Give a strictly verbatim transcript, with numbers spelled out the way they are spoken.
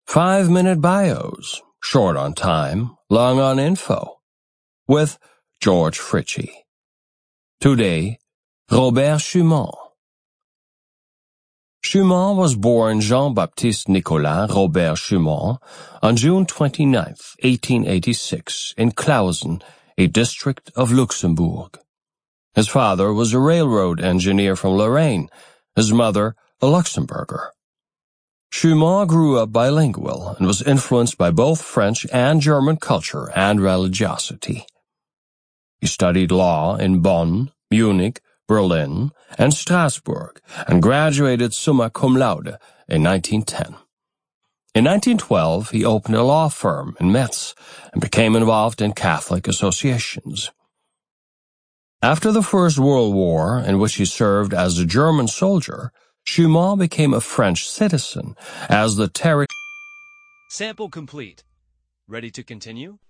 Five-minute bios, short on time, long on info, with George Fritchie. Today, Robert Schumann. Schumann was born Jean-Baptiste Nicolas Robert Schumann on June twenty-ninth, eighteen eighty-six, in Clausen, a district of Luxembourg. His father was a railroad engineer from Lorraine, his mother a Luxembourger. Schumann grew up bilingual and was influenced by both French and German culture and religiosity. He studied law in Bonn, Munich, Berlin, and Strasbourg, and graduated summa cum laude in nineteen ten. In nineteen twelve, he opened a law firm in Metz and became involved in Catholic associations. After the First World War, in which he served as a German soldier, Schumann became a French citizen as the territory. Sample complete. Ready to continue?